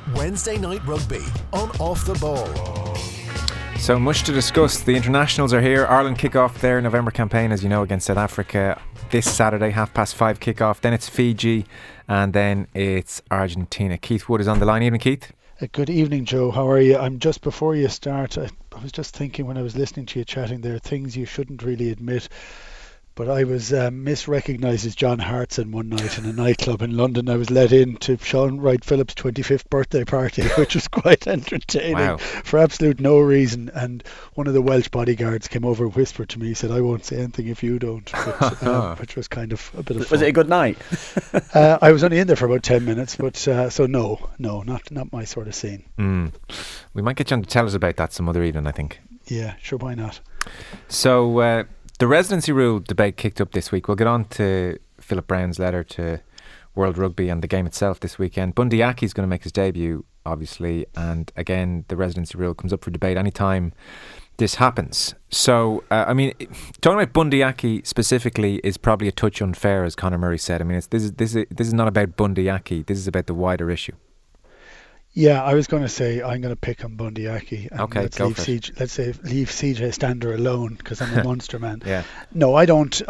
Wednesday Night Rugby on Off the Ball. So much to discuss. The internationals are here. Ireland kick off their November campaign, as you know, against South Africa this Saturday, 5:30 kick-off. Then it's Fiji, and then it's Argentina. Keith Wood is on the line. Evening, Keith. Good evening, Joe. How are you? I'm just before you start, I was just thinking when I was listening to you chatting, there are things you shouldn't really admit. But I was misrecognised as John Hartson one night in a nightclub in London. I was let in to Sean Wright Phillips' 25th birthday party, which was quite entertaining for absolute no reason. And one of the Welsh bodyguards came over and whispered to me, he said, "I won't say anything if you don't," which was kind of a bit of fun. Was it a good night? I was only in there for about 10 minutes, but so no, not my sort of scene. We might get you on to tell us about that some other evening, I think. Yeah, sure, why not? So the residency rule debate kicked up this week. We'll get on to Philip Brown's letter to World Rugby and the game itself this weekend. Bundee Aki is going to make his debut, obviously, and again, the residency rule comes up for debate anytime this happens. So, talking about Bundee Aki specifically is probably a touch unfair, as Conor Murray said. I mean, this is not about Bundee Aki. This is about the wider issue. Yeah, I was going to say I'm going to pick on Bundee Aki. Okay, go for it. Let's say leave CJ Stander alone because I'm a monster man. Yeah. No, I don't.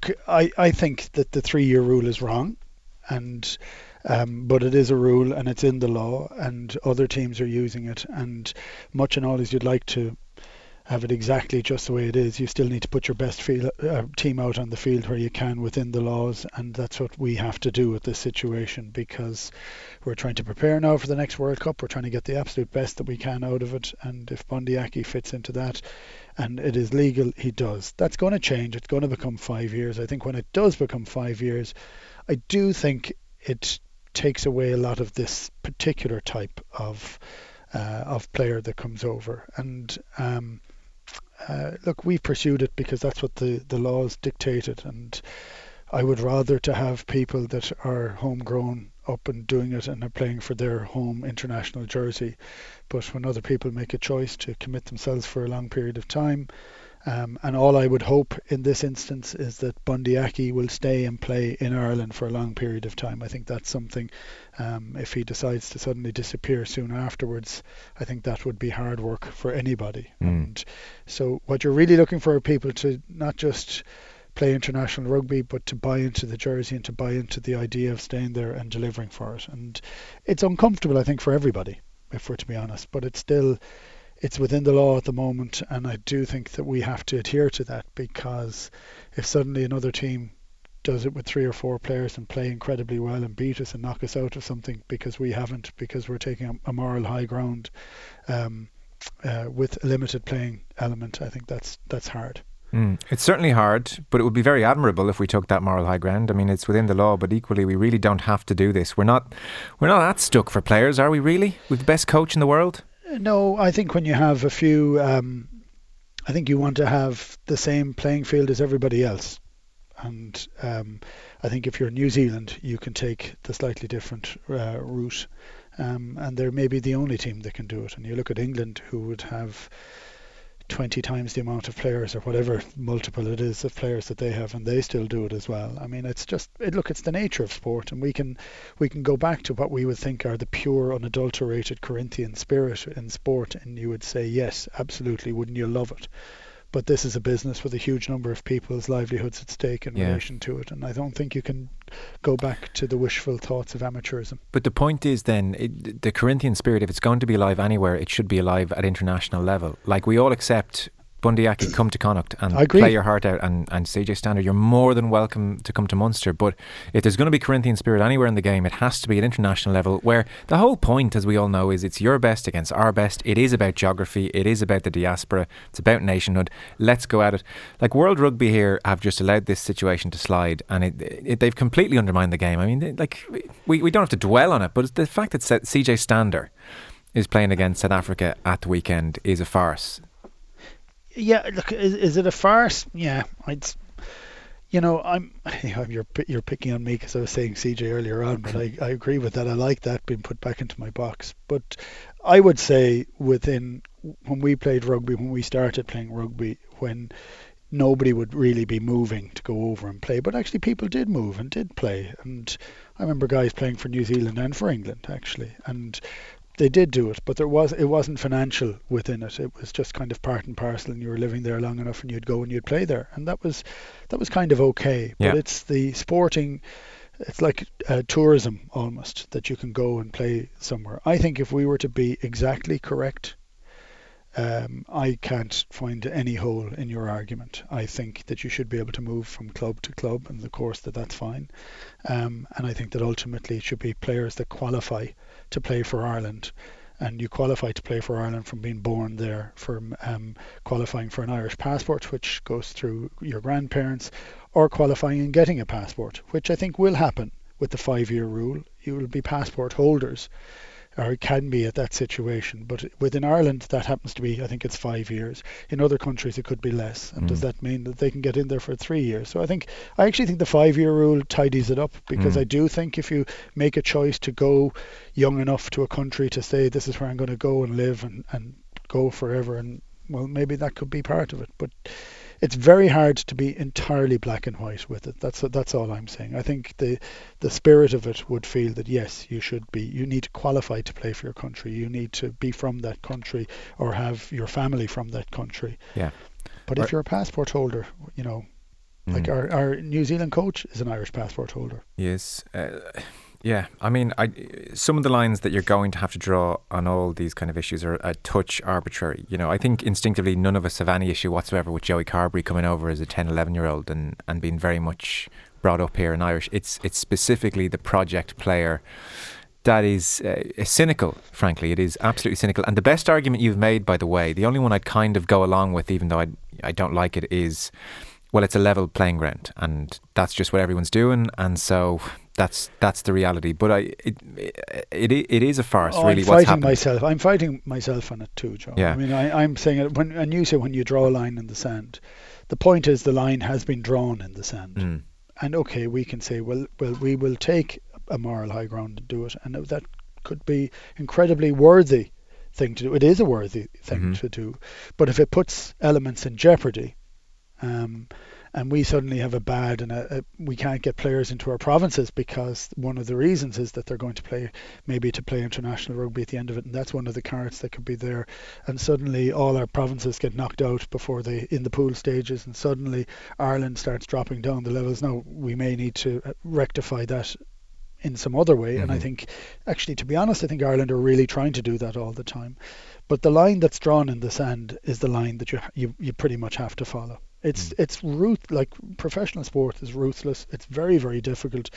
I think that the 3-year rule is wrong, and but it is a rule and it's in the law, and other teams are using it. And much and all as you'd like to have it exactly just the way it is, you still need to put your best team out on the field where you can within the laws, and that's what we have to do with this situation, because we're trying to prepare now for the next World Cup. We're trying to get the absolute best that we can out of it, and if Bundee Aki fits into that and it is legal, he does. That's going to change. It's going to become 5 years. I think when it does become 5 years, I do think it takes away a lot of this particular type of player that comes over. And look, we've pursued it because that's what the laws dictated, and I would rather to have people that are homegrown up and doing it and are playing for their home international jersey. But when other people make a choice to commit themselves for a long period of time, and all I would hope in this instance is that Bundee Aki will stay and play in Ireland for a long period of time. I think that's something, if he decides to suddenly disappear soon afterwards, I think that would be hard work for anybody. And so what you're really looking for are people to not just play international rugby, but to buy into the jersey and to buy into the idea of staying there and delivering for it. And it's uncomfortable, I think, for everybody, if we're to be honest, but it's within the law at the moment, and I do think that we have to adhere to that, because if suddenly another team does it with 3 or 4 players and play incredibly well and beat us and knock us out of something because we haven't, because we're taking a moral high ground with a limited playing element, I think that's hard. It's certainly hard, but it would be very admirable if we took that moral high ground. I mean, it's within the law, but equally we really don't have to do this. We're not that stuck for players, are we really? With the best coach in the world? No, I think when you have a few, I think you want to have the same playing field as everybody else. And I think if you're New Zealand, you can take the slightly different route. And they're maybe the only team that can do it. And you look at England, who would have 20 times the amount of players or whatever multiple it is of players that they have, and they still do it as well. I mean, it's the nature of sport, and we can go back to what we would think are the pure, unadulterated Corinthian spirit in sport, and you would say, yes, absolutely, wouldn't you love it? But this is a business with a huge number of people's livelihoods at stake in relation to it, and I don't think you can go back to the wishful thoughts of amateurism. But the point is then, the Corinthian spirit, if it's going to be alive anywhere, it should be alive at international level. Like, we all accept Bundee Aki, come to Connacht and play your heart out, and CJ Stander, you're more than welcome to come to Munster, but if there's going to be Corinthian spirit anywhere in the game, it has to be at international level, where the whole point, as we all know, is it's your best against our best. It is about geography, it is about the diaspora, it's about nationhood. Let's go at it. Like, World Rugby here have just allowed this situation to slide, and they've completely undermined the game. I mean, we don't have to dwell on it, but the fact that CJ Stander is playing against South Africa at the weekend is a farce. Yeah, look, is it a farce? Yeah, you're picking on me because I was saying CJ earlier on, but I agree with that. I like that being put back into my box. But I would say when we played rugby, when we started playing rugby, when nobody would really be moving to go over and play, but actually people did move and did play. And I remember guys playing for New Zealand and for England, actually. And They did do it, but it wasn't financial within it. It was just kind of part and parcel, and you were living there long enough, and you'd go and you'd play there, and that was kind of okay. But it's the sporting. It's like tourism almost, that you can go and play somewhere. I think if we were to be exactly correct, I can't find any hole in your argument. I think that you should be able to move from club to club, and of course that's fine. And I think that ultimately it should be players that qualify to play for Ireland. And you qualify to play for Ireland from being born there, from qualifying for an Irish passport, which goes through your grandparents, or qualifying and getting a passport, which I think will happen with the 5-year rule. You will be passport holders, or it can be at that situation. But within Ireland, that happens to be, I think it's 5 years. In other countries, it could be less. And does that mean that they can get in there for 3 years? So I actually think the 5-year rule tidies it up, because I do think if you make a choice to go young enough to a country to say, this is where I'm going to go and live and go forever, and well, maybe that could be part of it. But it's very hard to be entirely black and white with it. That's all I'm saying. I think the spirit of it would feel that yes, you need to qualify to play for your country. You need to be from that country or have your family from that country. Yeah. But if you're a passport holder, like our New Zealand coach is an Irish passport holder. Yes. Yeah, I mean, some of the lines that you're going to have to draw on all these kind of issues are a touch arbitrary. I think instinctively none of us have any issue whatsoever with Joey Carberry coming over as a 10, 11-year-old and being very much brought up here in Irish. It's specifically the project player that is cynical, frankly. It is absolutely cynical. And the best argument you've made, by the way, the only one I'd kind of go along with, even though I don't like it, is, well, it's a level playing ground and that's just what everyone's doing. And so that's the reality. But it is a farce, really, what's happening. I'm fighting myself on it too, Joe. Yeah. I mean, I'm saying it, and you say when you draw a line in the sand, the point is the line has been drawn in the sand. And okay, we can say, well, we will take a moral high ground and do it. And that could be incredibly worthy thing to do. It is a worthy thing to do. But if it puts elements in jeopardy, and we suddenly have a bad and we can't get players into our provinces because one of the reasons is that they're going to play international rugby at the end of it, and that's one of the carrots that could be there. And suddenly all our provinces get knocked out before in the pool stages, and suddenly Ireland starts dropping down the levels. Now we may need to rectify that in some other way, and I think, actually, to be honest, I think Ireland are really trying to do that all the time. But the line that's drawn in the sand is the line that you pretty much have to follow. It's like professional sport is ruthless. It's very, very difficult.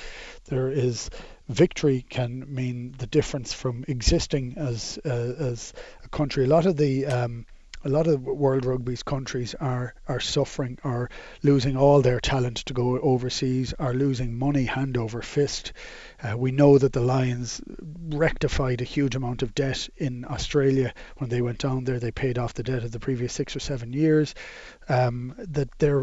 Victory can mean the difference from existing as a country. A lot of World Rugby's countries are suffering, are losing all their talent to go overseas, are losing money hand over fist. We know that the Lions rectified a huge amount of debt in Australia when they went down there. They paid off the debt of the previous 6 or 7 years. That they're,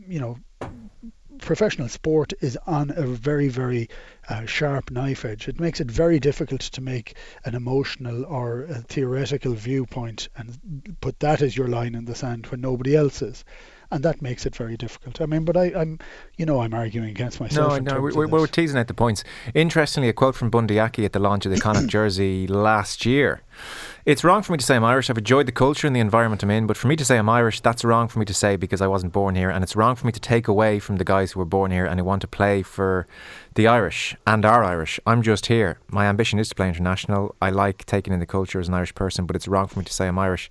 professional sport is on a very, very sharp knife edge. It makes it very difficult to make an emotional or a theoretical viewpoint and put that as your line in the sand when nobody else is. And that makes it very difficult. I mean, but I'm arguing against myself. No, we're teasing out the points. Interestingly, a quote from Bundee Aki at the launch of the Connacht jersey last year. It's wrong for me to say I'm Irish. I've enjoyed the culture and the environment I'm in, but for me to say I'm Irish, that's wrong for me to say because I wasn't born here, and it's wrong for me to take away from the guys who were born here and who want to play for the Irish and are Irish. I'm just here. My ambition is to play international. I like taking in the culture as an Irish person, but it's wrong for me to say I'm Irish.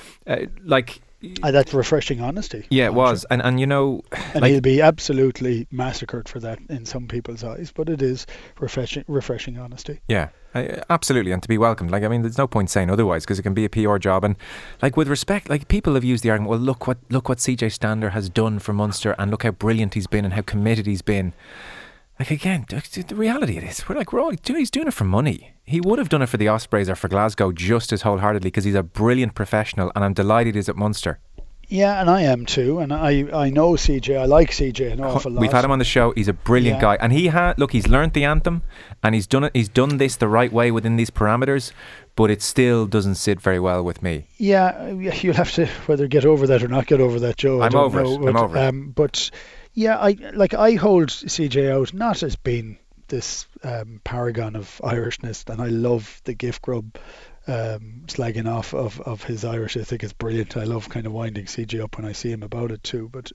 That's refreshing honesty. Yeah, it was. And and he'll be absolutely massacred for that in some people's eyes, but it is refreshing honesty. Yeah, absolutely, and to be welcomed. There's no point saying otherwise because it can be a PR job. And with respect, people have used the argument, well, look what CJ Stander has done for Munster, and look how brilliant he's been and how committed he's been. Again, the reality it is, he's doing it for money. He would have done it for the Ospreys or for Glasgow just as wholeheartedly because he's a brilliant professional, and I'm delighted he's at Munster. Yeah, and I am too, and I know CJ. I like CJ an awful lot. We've had him on the show. He's a brilliant guy, and he's learnt the anthem, and he's done it. He's done this the right way within these parameters, but it still doesn't sit very well with me. Yeah, you'll have to whether get over that or not get over that, Joe. I'm over it. But yeah, I hold CJ out not as being this paragon of Irishness, and I love the gift grub slagging off of his Irish. I think it's brilliant. I love kind of winding CJ up when I see him about it too. But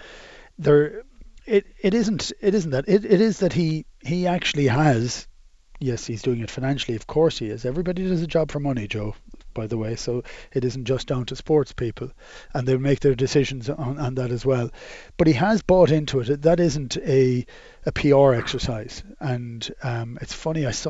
it isn't that. It is that he actually has. Yes, he's doing it financially. Of course he is. Everybody does a job for money, Joe, by the way. So it isn't just down to sports people. And they'll make their decisions on that as well. But he has bought into it. That isn't a PR exercise. And it's funny, I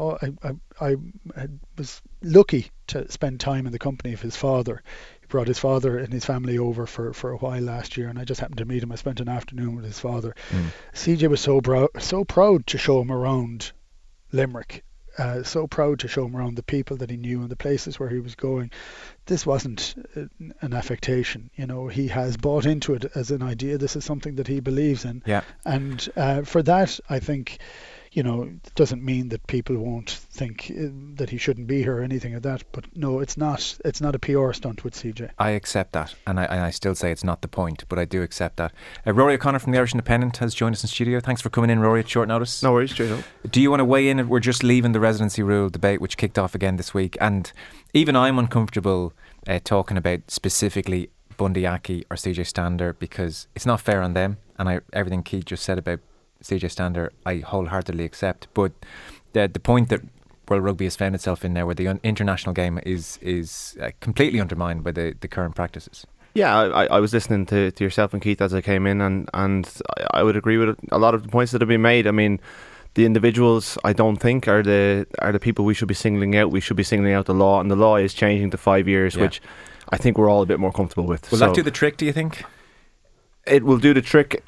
was lucky to spend time in the company of his father. He brought his father and his family over for a while last year, and I just happened to meet him. I spent an afternoon with his father. CJ was so proud to show him around Limerick, so proud to show him around the people that he knew and the places where he was going. This wasn't an affectation, he has bought into it as an idea. This is something that he believes in. Yeah. And for that, I think, it doesn't mean that people won't think that he shouldn't be here or anything like that. But no, it's not a PR stunt with CJ. I accept that, and I still say it's not the point, but I do accept that. Rory O'Connor from the Irish Independent has joined us in studio. Thanks for coming in, Rory, at short notice. No worries, straight up. Do you want to weigh in? We're just leaving the residency rule debate, which kicked off again this week, and even I'm uncomfortable talking about specifically Bundee Aki or CJ Stander, because it's not fair on them, and everything Keith just said about CJ Stander I wholeheartedly accept, but the point that World Rugby has found itself in now, where the international game is completely undermined by the current practices. Yeah, I was listening to yourself and Keith as I came in, and I would agree with a lot of the points that have been made. I mean, the individuals, I don't think, are the people we should be singling out. We should be singling out the law, and the law is changing to 5 years, which I think we're all a bit more comfortable with. Will that do the trick, do you think? It will do the trick.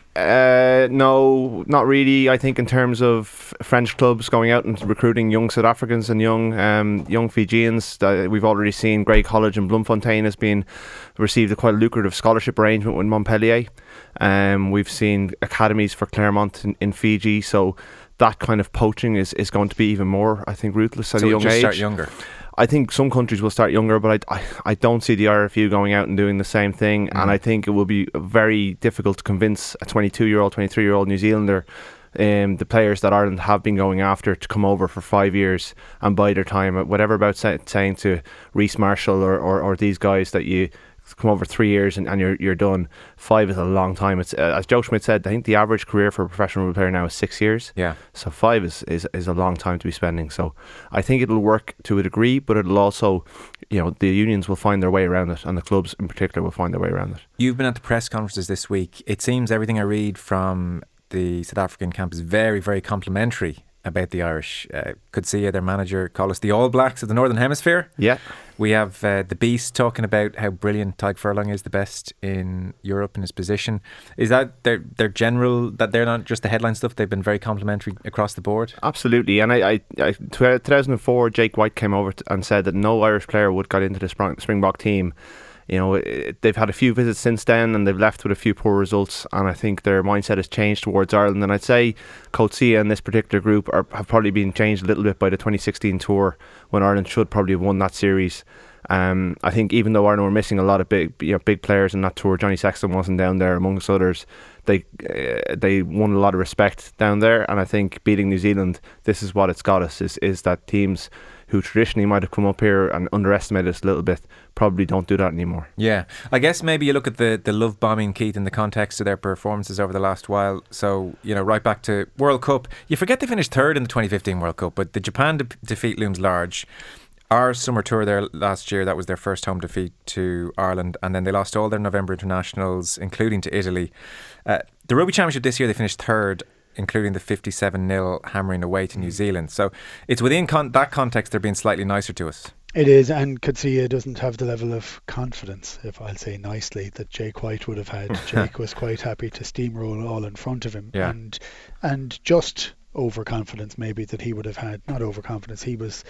No, not really. I think in terms of French clubs going out and recruiting young South Africans and young Fijians, we've already seen Greg College in Bloemfontein has received a quite lucrative scholarship arrangement with Montpellier. We've seen academies for Claremont in Fiji, so that kind of poaching is going to be even more, I think, ruthless at a young age. Start younger. I think some countries will start younger, but I don't see the RFU going out and doing the same thing. And I think it will be very difficult to convince a 22-year-old, 23-year-old New Zealander, the players that Ireland have been going after, to come over for 5 years and bide their time. Whatever about saying to Reece Marshall or these guys that you come over 3 years and you're done. 5 is a long time. It's as Joe Schmidt said, I think the average career for a professional rugby player now is 6 years. Yeah. So 5 is a long time to be spending. So I think it'll work to a degree, but it'll also, the unions will find their way around it, and the clubs in particular will find their way around it. You've been at the press conferences this week. It seems everything I read from the South African camp is very, very complimentary about the Irish. Could see their manager call us the All Blacks of the Northern Hemisphere. Yeah. We have the Beast talking about how brilliant Tadhg Furlong is, the best in Europe in his position. Is that their general, that they're not just the headline stuff, they've been very complimentary across the board? Absolutely. And I 2004, Jake White came over and said that no Irish player would get into the Springbok team. They've had a few visits since then, and they've left with a few poor results, and I think their mindset has changed towards Ireland. And I'd say Coetzee and this particular group have probably been changed a little bit by the 2016 tour, when Ireland should probably have won that series. I think even though Ireland were missing a lot of big players in that tour, Johnny Sexton wasn't down there amongst others. They won a lot of respect down there, and I think beating New Zealand, this is what it's got us, is that teams who traditionally might have come up here and underestimated us a little bit probably don't do that anymore. Yeah, I guess maybe you look at the love bombing, Keith, in the context of their performances over the last while. So, right back to World Cup, you forget they finished third in the 2015 World Cup, but the Japan defeat looms large. Our summer tour there last year, that was their first home defeat to Ireland, and then they lost all their November internationals, including to Italy. The Rugby Championship this year, they finished third, including the 57-0 hammering away to New Zealand. So it's within that context they're being slightly nicer to us. It is, and Coetzee doesn't have the level of confidence, if I'll say nicely, that Jake White would have had. Jake was quite happy to steamroll all in front of him, and just overconfidence maybe that he would have had. Not overconfidence, he was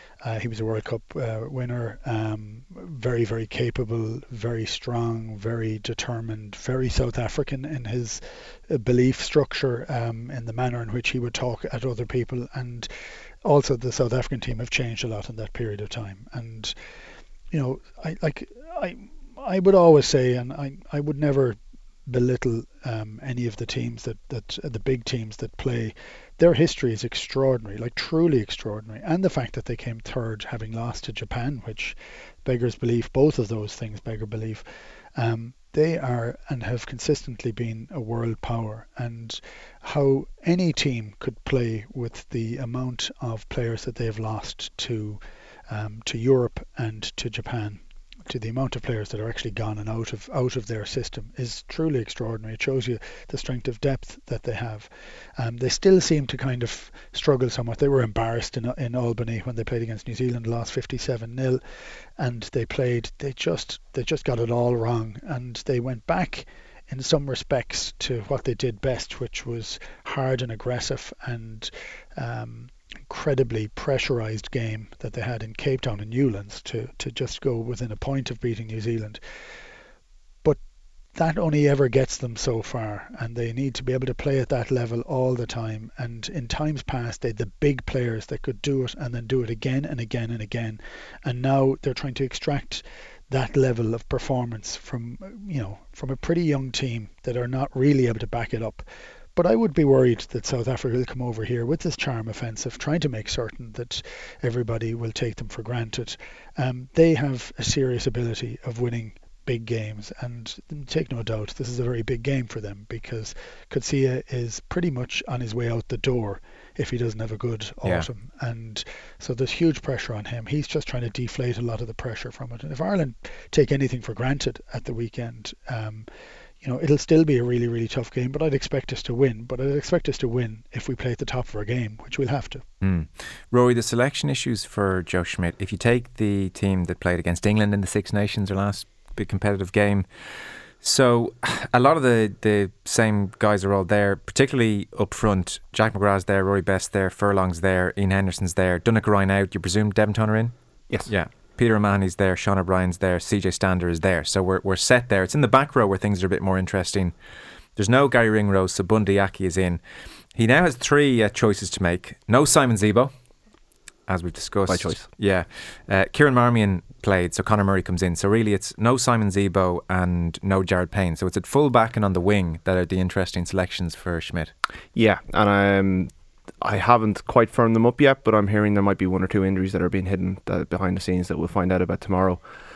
a World Cup winner, very, very capable, very strong, very determined, very South African in his belief structure, in the manner in which he would talk at other people. And also the South African team have changed a lot in that period of time. And, I would always say, and I would never belittle any of the teams that the big teams that play. Their history is extraordinary, like truly extraordinary, and the fact that they came third, having lost to Japan, which beggars belief. Both of those things beggar belief. They are and have consistently been a world power, and how any team could play with the amount of players that they've lost to Europe and to Japan, to the amount of players that are actually gone and out of their system, is truly extraordinary. It shows you the strength of depth that they have. They still seem to kind of struggle somewhat. They were embarrassed in Albany when they played against New Zealand, lost 57-0, and they just got it all wrong, and they went back in some respects to what they did best, which was hard and aggressive and incredibly pressurised game that they had in Cape Town and Newlands to just go within a point of beating New Zealand. But that only ever gets them so far, and they need to be able to play at that level all the time. And in times past, they had the big players that could do it and then do it again and again and again. And now they're trying to extract that level of performance from a pretty young team that are not really able to back it up. But I would be worried that South Africa will come over here with this charm offensive, trying to make certain that everybody will take them for granted. They have a serious ability of winning big games, and take no doubt this is a very big game for them, because Coetzee is pretty much on his way out the door if he doesn't have a good autumn. And so there's huge pressure on him. He's just trying to deflate a lot of the pressure from it. And if Ireland take anything for granted at the weekend, it'll still be a really, really tough game, but I'd expect us to win. But I'd expect us to win if we play at the top of our game, which we'll have to. Rory, the selection issues for Joe Schmidt, if you take the team that played against England in the Six Nations, their last big competitive game, so a lot of the same guys are all there, particularly up front. Jack McGrath's there, Rory Best there, Furlong's there, Ian Henderson's there, Donnacha Ryan out. You presume Devon Toner in? Yes. Yeah. Peter O'Mahony's there, Sean O'Brien's there, CJ Stander is there. So we're set there. It's in the back row where things are a bit more interesting. There's no Gary Ringrose, so Bundee Aki is in. He now has three choices to make. No Simon Zebo, as we've discussed. By choice. Yeah. Kieran Marmion played, so Conor Murray comes in. So really it's no Simon Zebo and no Jared Payne. So it's at full back and on the wing that are the interesting selections for Schmidt. Yeah, and I haven't quite firmed them up yet, but I'm hearing there might be one or two injuries that are being hidden behind the scenes that we'll find out about tomorrow.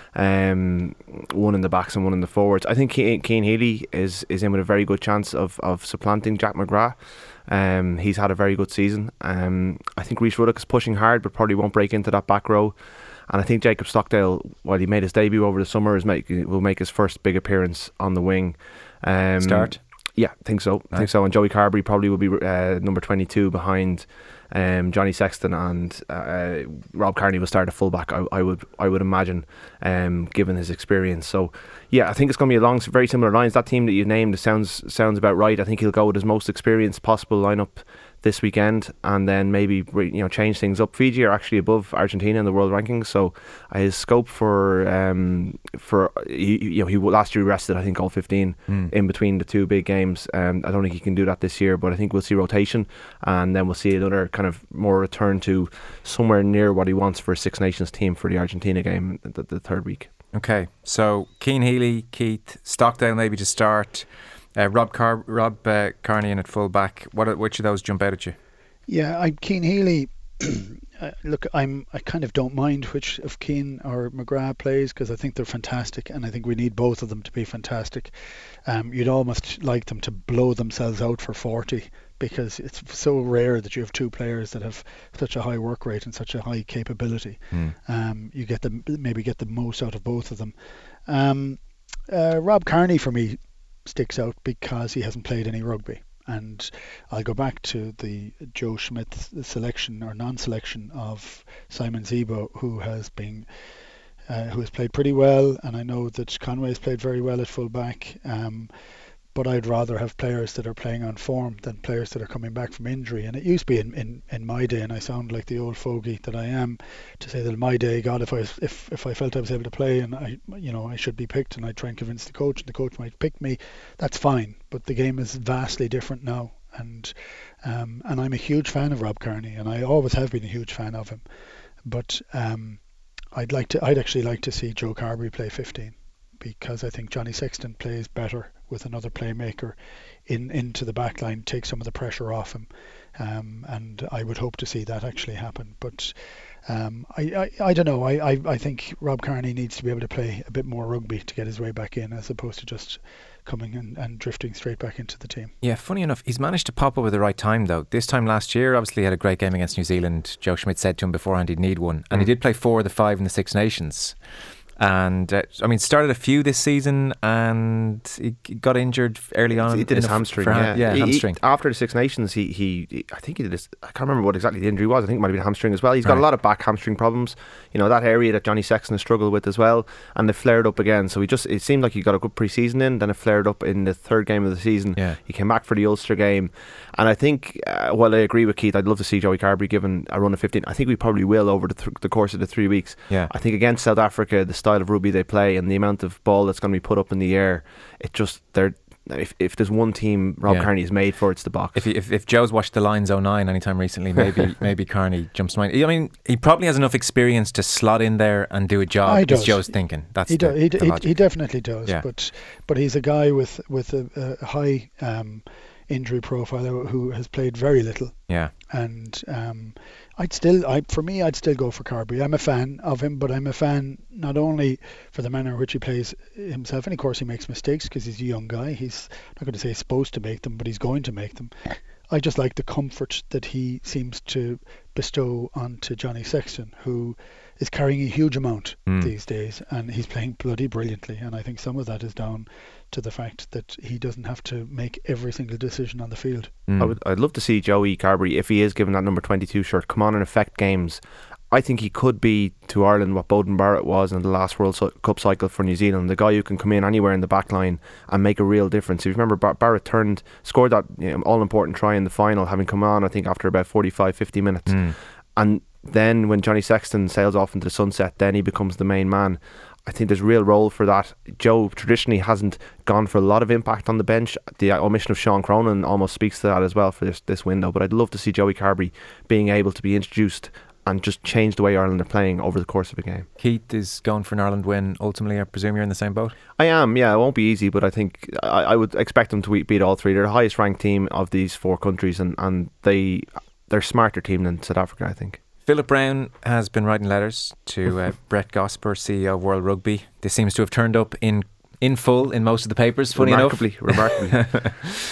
One in the backs and one in the forwards. I think Cian Healy is in with a very good chance of supplanting Jack McGrath. He's had a very good season. I think Rhys Ruddock is pushing hard, but probably won't break into that back row. And I think Jacob Stockdale, while he made his debut over the summer, will make his first big appearance on the wing. Start? Yeah, I think so. Nice. And Joey Carberry probably will be number 22 behind Johnny Sexton, and Rob Kearney will start at fullback. I would imagine, given his experience. So yeah, I think it's going to be along very similar lines. That team that you named sounds about right. I think he'll go with his most experienced possible lineup this weekend, and then maybe change things up. Fiji are actually above Argentina in the world rankings, so his scope for he last year rested I think all 15 in between the two big games. I don't think he can do that this year, but I think we'll see rotation, and then we'll see another kind of more return to somewhere near what he wants for a Six Nations team for the Argentina game the third week. Okay, so Cian Healy, Keith, Stockdale maybe to start. Rob Kearney in at full back. Which of those jump out at you? Yeah, Cian Healy. Look, I kind of don't mind which of Cian or McGrath plays, because I think they're fantastic, and I think we need both of them to be fantastic. You'd almost like them to blow themselves out for 40, because it's so rare that you have two players that have such a high work rate and such a high capability. You get the most out of both of them. Rob Kearney for me sticks out because he hasn't played any rugby, and I'll go back to the Joe Schmidt selection or non-selection of Simon Zebo, who has played pretty well, and I know that Conway has played very well at full back, but I'd rather have players that are playing on form than players that are coming back from injury. And it used to be in my day, and I sound like the old fogey that I am, to say that in my day, God, if I felt I was able to play and I should be picked, and I try and convince the coach, and the coach might pick me, that's fine. But the game is vastly different now, and I'm a huge fan of Rob Kearney, and I always have been a huge fan of him. But I'd actually like to see Joe Carberry play 15. because I think Johnny Sexton plays better with another playmaker into the back line, take some of the pressure off him. And I would hope to see that actually happen. But I don't know. I think Rob Kearney needs to be able to play a bit more rugby to get his way back in, as opposed to just coming and drifting straight back into the team. Yeah, funny enough, he's managed to pop up at the right time though. This time last year, obviously he had a great game against New Zealand. Joe Schmidt said to him beforehand he'd need one. And he did play 4 of the 5 in the Six Nations. And started a few this season, and he got injured early on. He did his hamstring. Hamstring. After the Six Nations, he I think he did this. I can't remember what exactly the injury was. I think it might have been hamstring as well. He's got a lot of back hamstring problems. That area that Johnny Sexton has struggled with as well, and they flared up again. So it seemed like he got a good pre-season in. Then it flared up in the 3rd game of the season. Yeah. He came back for the Ulster game, and I think while I agree with Keith, I'd love to see Joey Carbery given a run of 15. I think we probably will over the course of the 3 weeks. Yeah. I think against South Africa, the style of rugby they play and the amount of ball that's going to be put up in the air, if there's one team Rob Kearney is made for, it's the box. If Joe's watched the Lions 09 anytime recently, maybe Kearney jumps to mind. I mean, he probably has enough experience to slot in there and do a job. Is Joe's thinking. That's he definitely does. Yeah. But he's a guy with a high injury profile who has played very little. Yeah. And I'd still go for Carbery. I'm a fan of him, but I'm a fan not only for the manner in which he plays himself, and of course he makes mistakes because he's a young guy. He's not going to say he's supposed to make them, but he's going to make them. I just like the comfort that he seems to bestow onto Johnny Sexton, who is carrying a huge amount these days, and he's playing bloody brilliantly. And I think some of that is down to the fact that he doesn't have to make every single decision on the field. I'd love to see Joey Carbery, if he is given that number 22 shirt, come on and affect games. I think he could be to Ireland what Beauden Barrett was in the last World Cup cycle for New Zealand, the guy who can come in anywhere in the back line and make a real difference. If you remember, Barrett scored that all-important try in the final, having come on I think after about 45-50 minutes. And then when Johnny Sexton sails off into the sunset, then he becomes the main man. I think there's a real role for that. Joe traditionally hasn't gone for a lot of impact on the bench. The omission of Sean Cronin almost speaks to that as well for this window. But I'd love to see Joey Carbery being able to be introduced and just change the way Ireland are playing over the course of a game. Keith is going for an Ireland win. Ultimately, I presume you're in the same boat? I am, yeah. It won't be easy, but I think I would expect them to beat all 3. They're the highest ranked team of these 4 countries, and they're a smarter team than South Africa, I think. Philip Brown has been writing letters to Brett Gosper, CEO of World Rugby. This seems to have turned up in full in most of the papers, funny enough. Remarkably.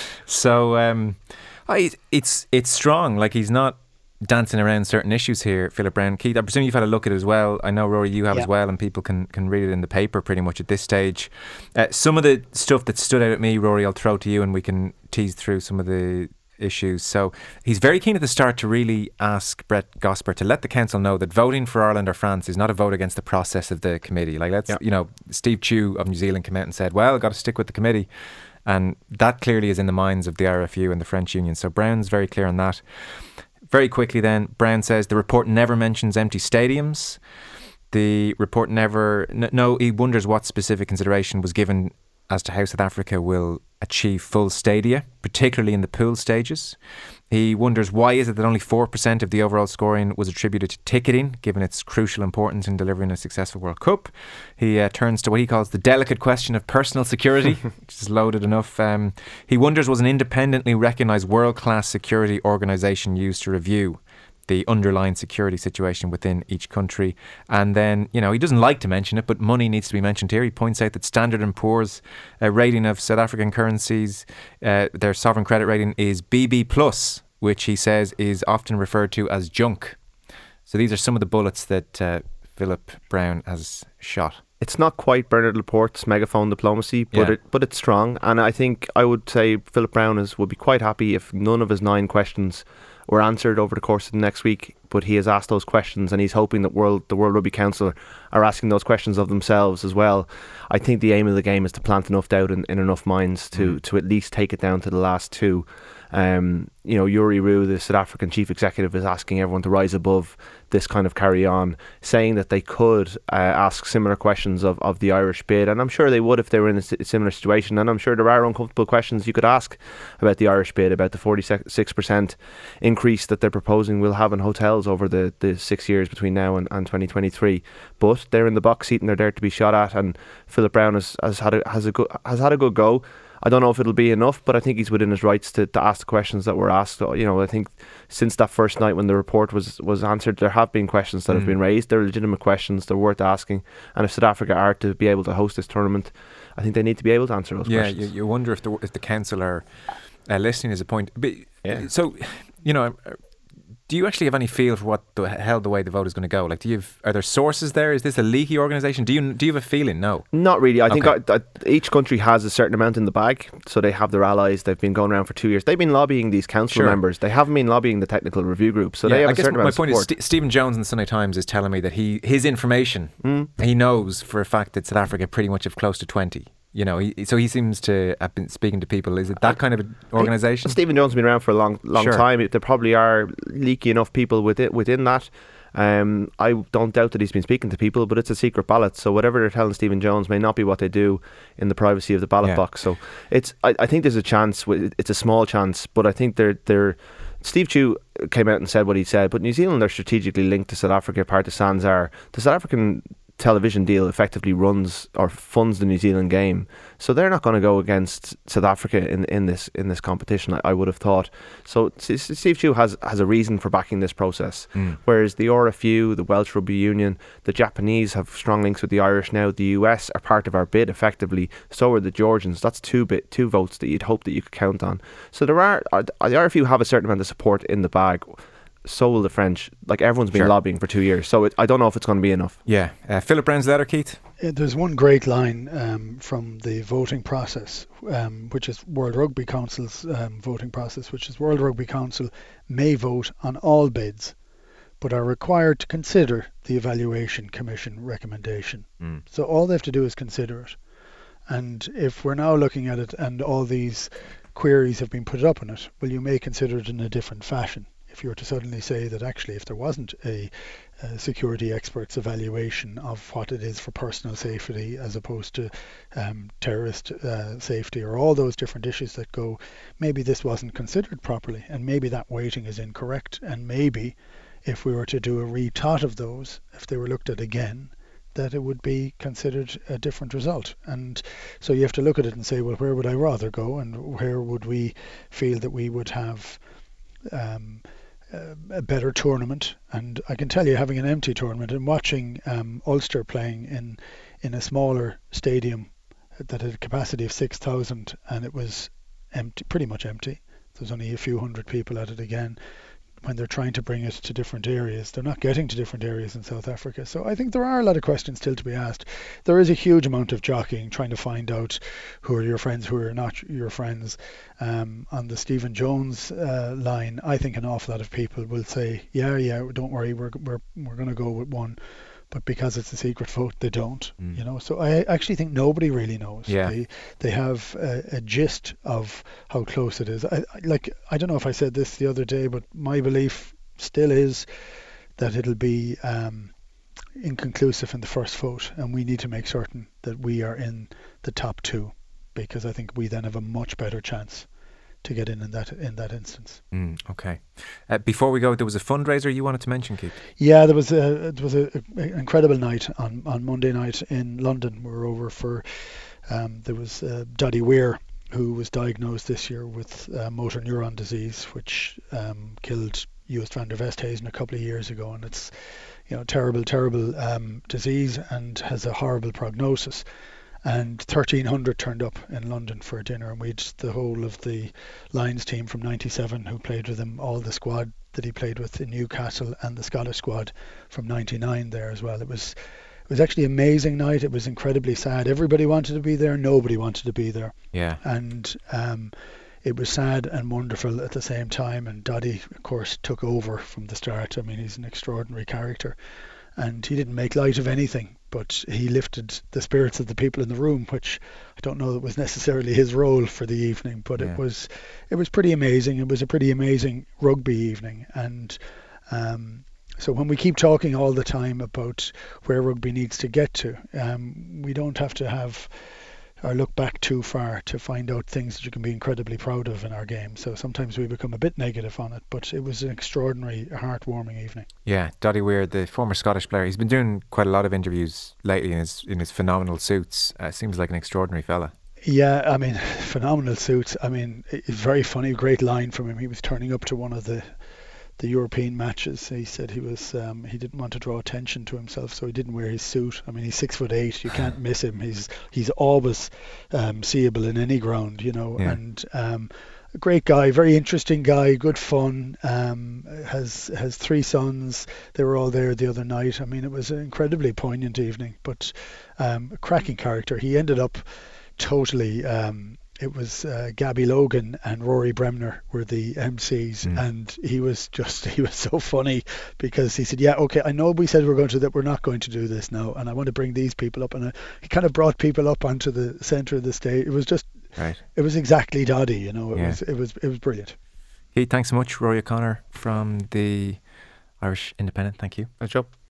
So it's strong. Like, he's not dancing around certain issues here, Philip Brown. Keith, I presume you've had a look at it as well. I know, Rory, you have as well, and people can read it in the paper pretty much at this stage. Some of the stuff that stood out at me, Rory, I'll throw to you and we can tease through some of the issues. So he's very keen at the start to really ask Brett Gosper to let the council know that voting for Ireland or France is not a vote against the process of the committee. Like, Steve Chew of New Zealand came out and said, well, got to stick with the committee, and that clearly is in the minds of the RFU and the French Union. So Brown's very clear on that. Very quickly then, Brown says the report never mentions empty stadiums. The report he wonders what specific consideration was given as to how South Africa will achieve full stadia, particularly in the pool stages. He wonders why is it that only 4% of the overall scoring was attributed to ticketing, given its crucial importance in delivering a successful World Cup. He turns to what he calls the delicate question of personal security, which is loaded enough. He wonders was an independently recognised world-class security organisation used to review the underlying security situation within each country. And then, he doesn't like to mention it, but money needs to be mentioned here. He points out that Standard & Poor's rating of South African currencies, their sovereign credit rating is BB+, which he says is often referred to as junk. So these are some of the bullets that Philip Brown has shot. It's not quite Bernard Laporte's megaphone diplomacy, but it's strong. And I think I would say Philip Brown would be quite happy if none of his 9 questions were answered over the course of the next week, but he has asked those questions, and he's hoping that the World Rugby Council are asking those questions of themselves as well. I think the aim of the game is to plant enough doubt in enough minds to at least take it down to the last 2. Yuri Roux, the South African chief executive, is asking everyone to rise above this kind of carry on, saying that they could ask similar questions of the Irish bid, and I'm sure they would if they were in a similar situation. And I'm sure there are uncomfortable questions you could ask about the Irish bid, about the 46% increase that they're proposing will have in hotels titles over the 6 years between now and 2023. But they're in the box seat and they're there to be shot at. And Philip Brown has had a good go. I don't know if it'll be enough, but I think he's within his rights to ask the questions that were asked. I think since that first night when the report was answered, there have been questions that have been raised. They're legitimate questions. They're worth asking. And if South Africa are to be able to host this tournament, I think they need to be able to answer those questions. Yeah, you wonder if the council are listening is a point. But, so, do you actually have any feel for what the way the vote is going to go? Like, are there sources there? Is this a leaky organisation? Do you have a feeling? No, not really. I think each country has a certain amount in the bag, so they have their allies. They've been going around for 2 years. They've been lobbying these council members. They haven't been lobbying the technical review group. So they have a certain amount of support. My point is, Stephen Jones in the Sunday Times is telling me that his information, he knows for a fact that South Africa pretty much have close to 20. So he seems to have been speaking to people. Is it that kind of an organisation? Stephen Jones has been around for a long time. There probably are leaky enough people within that. I don't doubt that he's been speaking to people, but it's a secret ballot. So whatever they're telling Stephen Jones may not be what they do in the privacy of the ballot box. So I think there's a chance. It's a small chance, but I think they're Steve Chu came out and said what he said. But New Zealand are strategically linked to South Africa. Part of SANS are the South African television deal effectively runs or funds the New Zealand game, so they're not going to go against South Africa in this competition. I would have thought. So Steve Chu has a reason for backing this process, whereas the RFU, the Welsh Rugby Union, the Japanese have strong links with the Irish now. The US are part of our bid effectively. So are the Georgians. That's two votes that you'd hope that you could count on. So the RFU have a certain amount of support in the bag. So will the French. Like, everyone's been lobbying for 2 years, so I don't know if it's going to be enough. Yeah. Philip Brown's letter, Keith? There's one great line from the voting process, which is World Rugby Council's voting process, which is World Rugby Council may vote on all bids, but are required to consider the Evaluation Commission recommendation. So all they have to do is consider it. And if we're now looking at it and all these queries have been put up on it, well, you may consider it in a different fashion. If you were to suddenly say that actually if there wasn't a security expert's evaluation of what it is for personal safety as opposed to terrorist safety or all those different issues that go, maybe this wasn't considered properly and maybe that weighting is incorrect, and maybe if we were to do a rethought of those, if they were looked at again, that it would be considered a different result. And so you have to look at it and say, well, where would I rather go and where would we feel that we would have a better tournament. And I can tell you, having an empty tournament and watching Ulster playing in a smaller stadium that had a capacity of 6,000 and it was empty, pretty much empty. There's only a few hundred people at it again. When they're trying to bring it to different areas, they're not getting to different areas in South Africa. So I think there are a lot of questions still to be asked. There is a huge amount of jockeying, trying to find out who are your friends, who are not your friends. On the Stephen Jones line, I think an awful lot of people will say, yeah, don't worry, we're going to go with one. But because it's a secret vote, they don't. So I actually think nobody really knows. Yeah. They have a gist of how close it is. I don't know if I said this the other day, but my belief still is that it'll be inconclusive in the first vote, and we need to make certain that we are in the top two, because I think we then have a much better chance to get in that instance. Okay. Before we go, there was a fundraiser you wanted to mention, Keith? Yeah, it was an incredible night on Monday night in London. We were over for there was Doddy Weir, who was diagnosed this year with motor neuron disease, which killed US van der Westhuizen a couple of years ago, and it's terrible disease and has a horrible prognosis. And 1,300 turned up in London for a dinner, and we had the whole of the Lions team from '97 who played with him, all the squad that he played with in Newcastle, and the Scottish squad from '99 there as well. It was actually an amazing night. It was incredibly sad. Everybody wanted to be there, nobody wanted to be there. Yeah. And it was sad and wonderful at the same time. And Doddy, of course, took over from the start. I mean, he's an extraordinary character, and he didn't make light of anything, but he lifted the spirits of the people in the room, which I don't know that was necessarily his role for the evening, but it was pretty amazing. It was a pretty amazing rugby evening. And so when we keep talking all the time about where rugby needs to get to, we don't have to have look back too far to find out things that you can be incredibly proud of in our game. So sometimes we become a bit negative on it, but it was an extraordinary, heartwarming evening. Yeah, Doddy Weir, the former Scottish player, he's been doing quite a lot of interviews lately in his phenomenal suits. Seems like an extraordinary fella. Yeah, I mean, phenomenal suits. I mean, it's very funny, great line from him. He was turning up to one of the European matches. He said he didn't want to draw attention to himself, so he didn't wear his suit. I mean, he's 6'8". You can't miss him. He's always seeable in any ground, you know. Yeah. And a great guy, very interesting guy, good fun. Has 3 sons. They were all there the other night. I mean, it was an incredibly poignant evening, but a cracking character. He ended up totally. It was Gabby Logan and Rory Bremner were the MCs, and he was so funny because he said, yeah, okay, I know we said we're not going to do this now, and I want to bring these people up, and he kind of brought people up onto the centre of the stage. It was just, right. It was exactly Doddy, you know. It was brilliant. Hey, thanks so much, Rory O'Connor from the Irish Independent. Thank you. Good job.